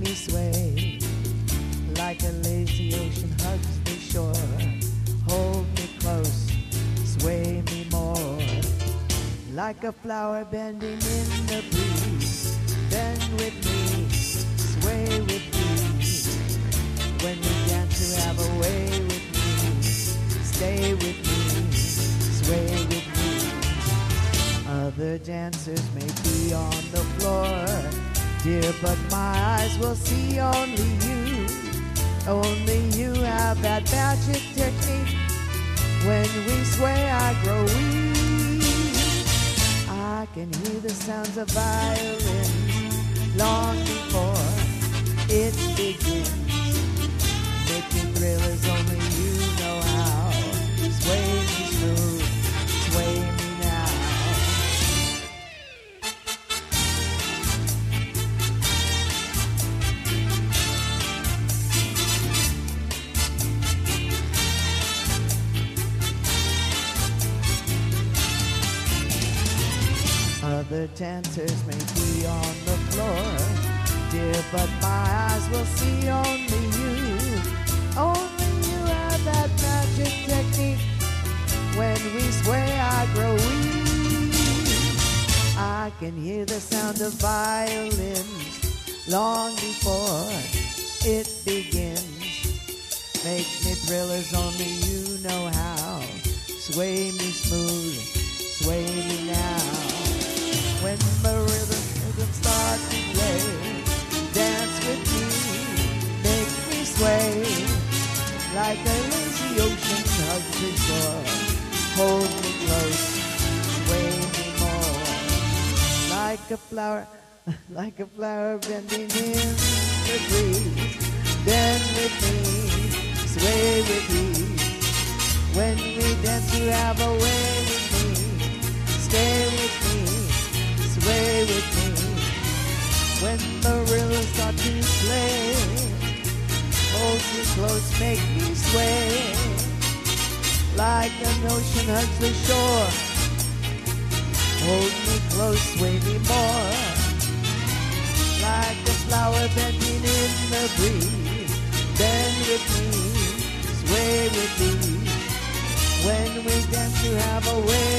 me sway like a lazy ocean hugs the shore. Hold me close, sway me more like a flower bending in the breeze. Bend with me, sway with me. When we dance, you have a way with me. Stay with me, sway with me. Other dancers may be on the floor, dear, but my eyes will see only you. Only you have that magic technique. When we sway, I grow weak. I can hear the sounds of violins long before it begins. Making thrill as only you know how. Sway me smooth, sway me now. Other dancers may be on the floor, dear, but my eyes will see only you. Only you have that magic technique. When we sway, I grow weak. I can hear the sound of violins long before it begins. Make me thrill as only you know how. Sway me smooth, sway me now. When the rhythm starts to play, dance with me, make me sway like a lazy ocean hugs the shore. Hold me close, sway me more like a flower bending in the breeze. Bend with me, sway with me. When we dance, you have a way with me. Stay with me, sway with me. When the rhythm starts to play, hold me close, make me sway like an ocean hugs the shore. Hold me close, sway me more like a flower bending in the breeze. Bend with me, sway with me. When we dance, you have a way